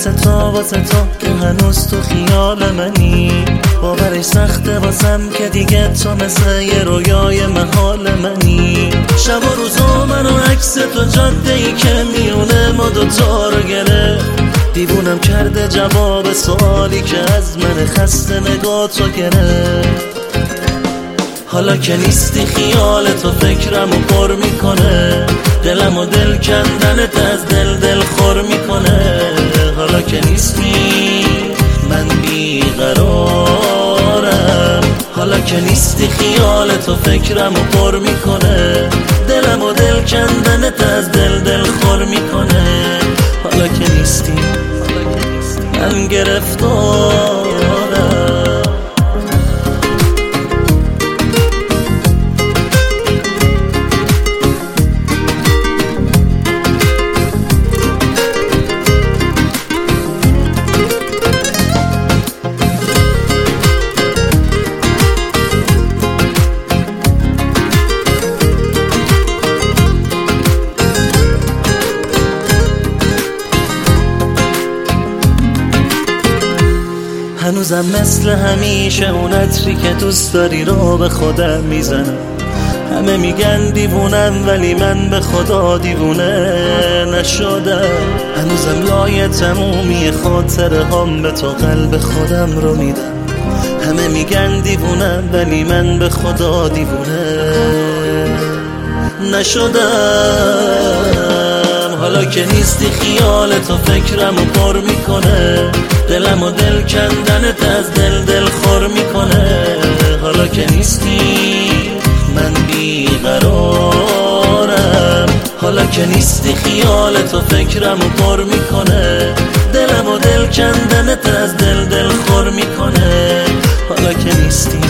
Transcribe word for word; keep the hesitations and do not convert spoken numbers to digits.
واسه تو واسه تو که هنوز تو خیال منی. باورش سخته واسم که دیگه تو مثل یه رویای محال منی. شب و روزا منو عکس تو جاده ای که میونه ما دوتا رو گرفت. دیوونم کرده جواب سوالی که از من خسته نگاه تو گرفت. حالا که نیستی خیال تو فکرمو پر میکنه. دلم و دل کندنت از دل دل خور میکنه. حالا که نیستی من بیقرارم. حالا که نیستی خیال تو فکرمو پر میکنه. دلم و دل کندنت از دل دل خور میکنه. حالا که نیستی من گرفتارم. هنوزم مثل همیشه اون عطری که دوست داری رو به خودم میزنم. همه میگن دیوونم ولی من به خدا دیوونه نشدم. هنوزم لای تمومی خاطره هم به تو قلب خودم رو میدم. همه میگن دیوونم ولی من به خدا دیوونه نشدم. حالا که نیستی خیال تو فکرمو پر میکنه. دلم و دل کندنت از دل دل خور میکنه. حالا که نیستی من بیقرارم. حالا که نیستی خیال تو فکرمو پر میکنه. دلم و دل کندنت از دل دل خور میکنه. حالا که نیستی